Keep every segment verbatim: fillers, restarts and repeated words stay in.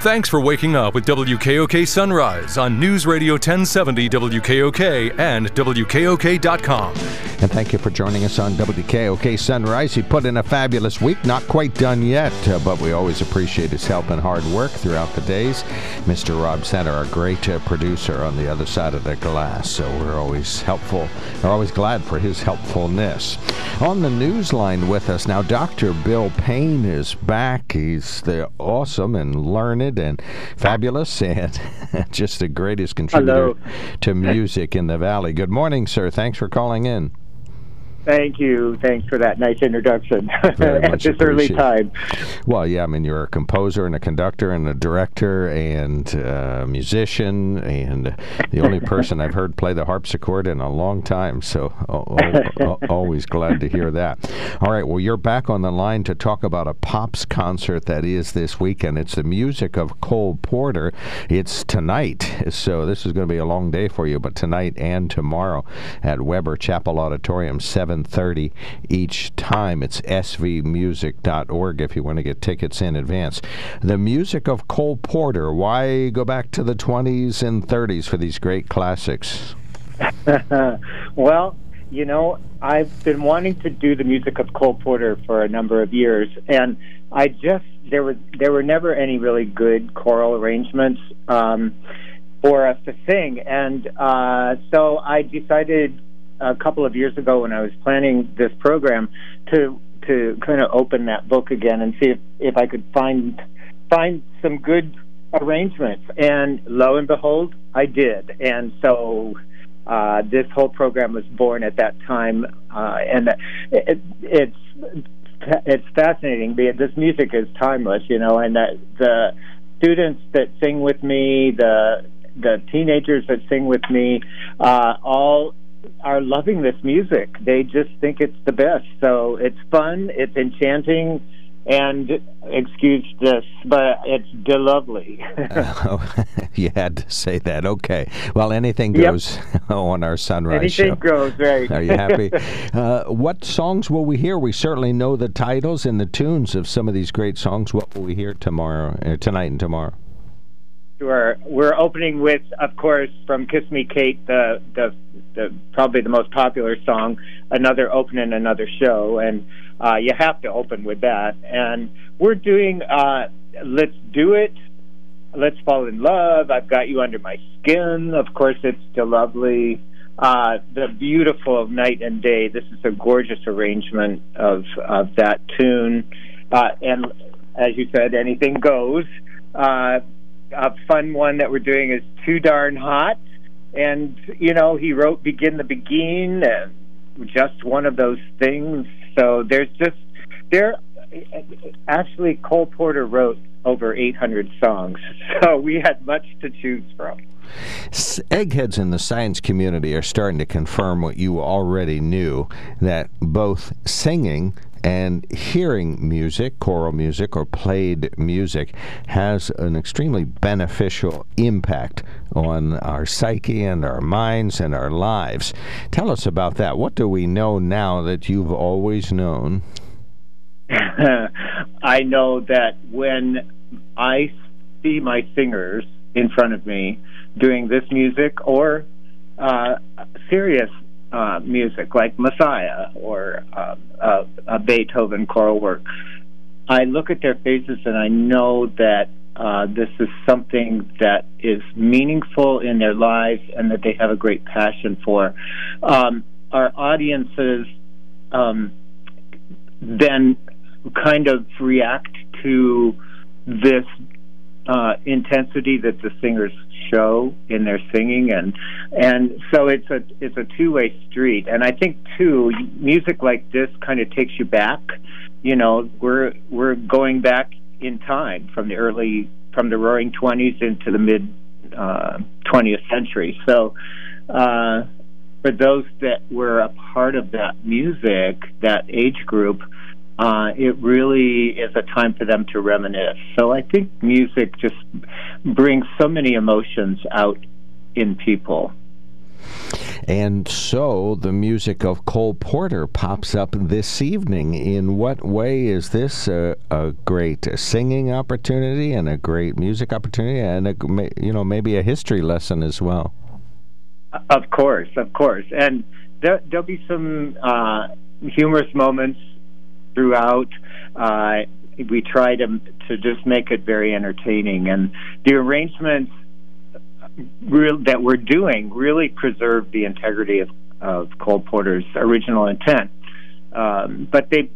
Thanks for waking up with W K O K Sunrise on News Radio ten seventy W K O K and W K O K dot com. And thank you for joining us on W K O K Sunrise. He put in a fabulous week, not quite done yet, uh, but we always appreciate his help and hard work throughout the days. Mister Rob Center, our great uh, producer on the other side of the glass, so we're always helpful. We're always glad for his helpfulness. On the news line with us now, Doctor Bill Payne is back. He's the awesome and learned and fabulous and just the greatest contributor Hello. to music in the Valley. Good morning, sir. Thanks for calling in. Thank you. Thanks for that nice introduction Very at much this early appreciated. time. Well, yeah, I mean, you're a composer and a conductor and a director and a musician and the only person I've heard play the harpsichord in a long time, so oh, oh, oh, always glad to hear that. All right, well, you're back on the line to talk about a Pops concert that is this weekend. It's the music of Cole Porter. It's tonight, so this is going to be a long day for you, but tonight and tomorrow at Weber Chapel Auditorium, seven thirty each time. It's s v music dot org if you want to get tickets in advance. The music of Cole Porter. Why go back to the twenties and thirties for these great classics? Well, you know, I've been wanting to do the music of Cole Porter for a number of years, and I just there was there were never any really good choral arrangements um, for us to sing, and uh, so I decided a couple of years ago when I was planning this program to to kind of open that book again and see if, if I could find find some good arrangements. And lo and behold, I did. And so uh, this whole program was born at that time, uh, and it, it's it's fascinating. This music is timeless, you know, and that the students that sing with me, the the teenagers that sing with me, uh, all are loving this music. They just think it's the best. So it's fun, it's enchanting, and excuse this, but it's de lovely. uh, you had to say that. Okay. Well, anything goes yep. on our Sunrise anything show. Anything goes, right. Are you happy? uh, what songs will we hear? We certainly know the titles and the tunes of some of these great songs. What will we hear tomorrow, uh, tonight and tomorrow? Sure. We're opening with, of course, from Kiss Me Kate, the, the the probably the most popular song, Another Opening, Another Show, and uh, you have to open with that. And we're doing uh, Let's Do It, Let's Fall in Love, I've Got You Under My Skin, of course, it's still lovely. Uh, the beautiful Night and Day, this is a gorgeous arrangement of, of that tune. Uh, and as you said, anything goes. Uh, A fun one that we're doing is Too Darn Hot, and you know he wrote Begin the Begin, and just one of those things. So there's just there actually Cole Porter wrote over eight hundred songs, so we had much to choose from. Eggheads in the science community are starting to confirm what you already knew, that both singing and hearing music, choral music, or played music has an extremely beneficial impact on our psyche and our minds and our lives. Tell us about that. What do we know now that you've always known? I know that when I see my singers in front of me doing this music or uh, serious Uh, music like Messiah or uh, uh, a Beethoven choral work, I look at their faces and I know that uh, this is something that is meaningful in their lives and that they have a great passion for. Um, our audiences um, then kind of react to this uh, intensity that the singers show in their singing, and and so it's a it's a two-way street. And I think too, music like this kind of takes you back. You know, we're we're going back in time from the early from the Roaring Twenties into the mid uh, twentieth century. So uh, for those that were a part of that music, that age group, Uh, it really is a time for them to reminisce. So I think music just brings so many emotions out in people. And so the music of Cole Porter pops up this evening. In what way is this a, a great singing opportunity and a great music opportunity, and a, you know, maybe a history lesson as well? Of course, of course. And there, there'll be some uh, humorous moments throughout. Uh, we try to to just make it very entertaining, and the arrangements real, that we're doing really preserve the integrity of, of Cole Porter's original intent. Um, but they,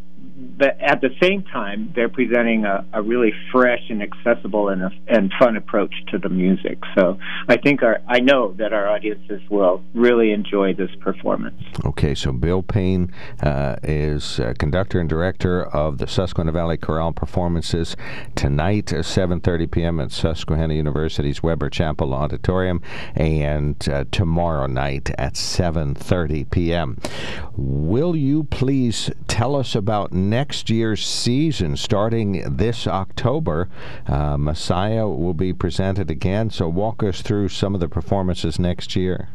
but at the same time, they're presenting a, a really fresh and accessible and a, and fun approach to the music. So I think our, I know that our audiences will really enjoy this performance. Okay, so Bill Payne uh, is uh, conductor and director of the Susquehanna Valley Chorale performances tonight at seven thirty p.m. at Susquehanna University's Weber Chapel Auditorium, and uh, tomorrow night at seven thirty p.m. Will you please tell us about next year's season starting this October? uh, Messiah will be presented again, so walk us through some of the performances next year.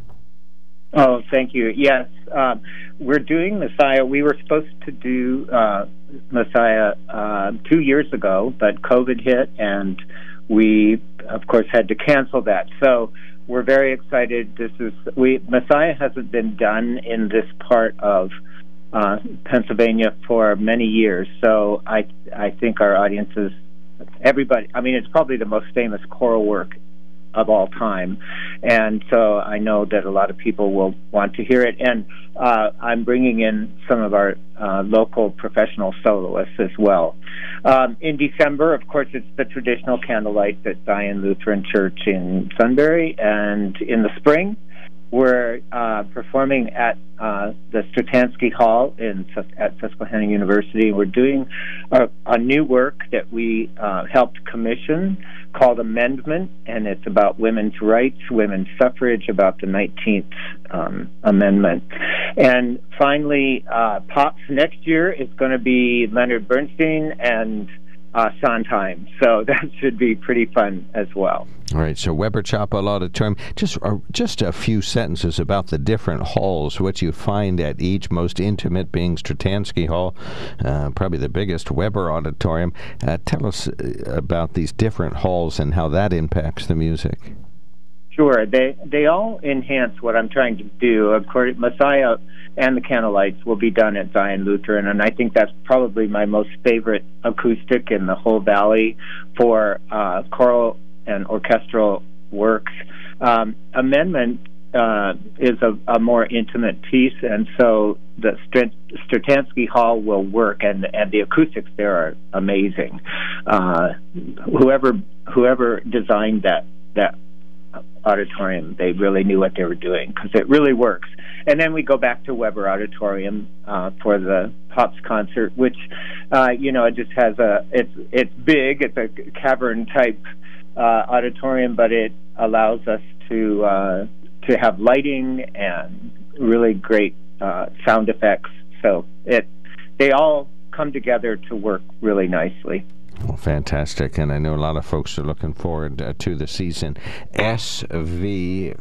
Oh, thank you. Yes, um, we're doing Messiah. We were supposed to do uh, Messiah uh, two years ago, but COVID hit, and we, of course, had to cancel that. So we're very excited. This is we Messiah hasn't been done in this part of Uh, Pennsylvania for many years, so I I think our audiences, everybody, I mean, it's probably the most famous choral work of all time, and so I know that a lot of people will want to hear it, and uh, I'm bringing in some of our uh, local professional soloists as well. Um, in December, of course, it's the traditional candlelight at Zion Lutheran Church in Sunbury, and in the spring, we're uh, performing at uh, the Stratansky Hall in at Susquehanna University. We're doing a, a new work that we uh, helped commission called Amendment, and it's about women's rights, women's suffrage, about the nineteenth um, Amendment. And finally, uh, Pops next year is going to be Leonard Bernstein and Uh, Sondheim, so that should be pretty fun as well. All right, so Weber Chapel Auditorium. Just uh, just a few sentences about the different halls, what you find at each, most intimate being Stratansky Hall, uh, probably the biggest, Weber Auditorium. Uh, tell us about these different halls and how that impacts the music. Sure, they they all enhance what I'm trying to do. Of course, Messiah and the Candlelights will be done at Zion Lutheran, and I think that's probably my most favorite acoustic in the whole valley for uh, choral and orchestral works. Um, Amendment uh, is a, a more intimate piece, and so the Strat- Stratansky Hall will work, and and the acoustics there are amazing. Uh, whoever whoever designed that that auditorium, they really knew what they were doing, because it really works. And then we go back to Weber Auditorium uh, for the Pops concert, which uh, you know, it just has a it's it's big. It's a cavern type uh, auditorium, but it allows us to uh, to have lighting and really great uh, sound effects. So it they all come together to work really nicely. Well, fantastic, and I know a lot of folks are looking forward uh, to the season. S V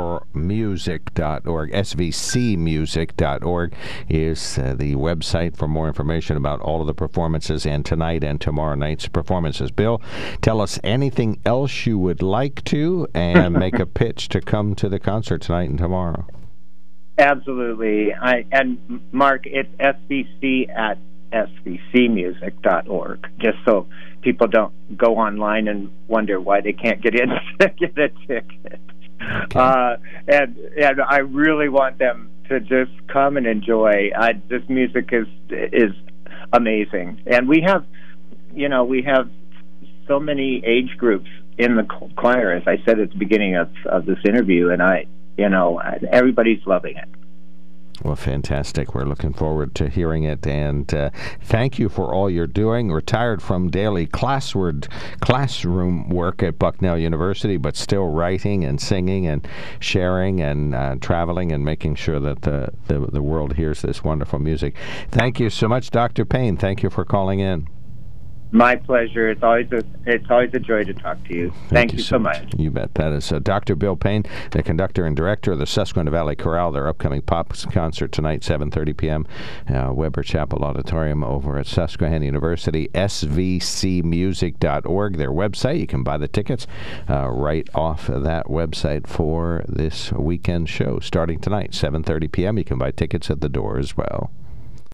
music dot org, S V C music dot org is uh, the website for more information about all of the performances and tonight and tomorrow night's performances. Bill, tell us anything else you would like to, and make a pitch to come to the concert tonight and tomorrow. Absolutely. I, and Mark, it's S V C at S V C music dot org, just so people don't go online and wonder why they can't get in to get a ticket. Okay. Uh, and and I really want them to just come and enjoy. I, this music is is amazing, and we have, you know, we have so many age groups in the choir, as I said at the beginning of, of this interview, and I, you know, everybody's loving it. Well, fantastic. We're looking forward to hearing it, and uh, thank you for all you're doing. Retired from daily classword, classroom work at Bucknell University, but still writing and singing and sharing and uh, traveling and making sure that the, the, the world hears this wonderful music. Thank you so much, Doctor Payne. Thank you for calling in. My pleasure. It's always a it's always a joy to talk to you. Thank, Thank you, you so much. much. You bet. That is uh, Doctor Bill Payne, the conductor and director of the Susquehanna Valley Chorale. Their upcoming pop concert tonight, seven thirty p.m., uh, Weber Chapel Auditorium over at Susquehanna University. S V C music dot org, their website. You can buy the tickets uh, right off of that website for this weekend show starting tonight, seven thirty p.m. You can buy tickets at the door as well.